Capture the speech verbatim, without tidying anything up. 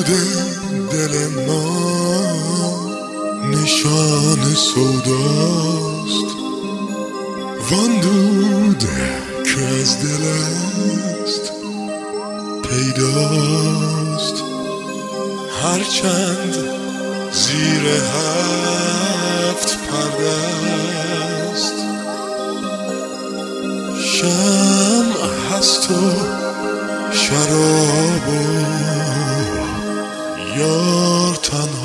دل ما نشان سوداست، وان دود که از دل است پیداست. هرچند زیر هفت پرده است، شمع هست و شراب و یار تنها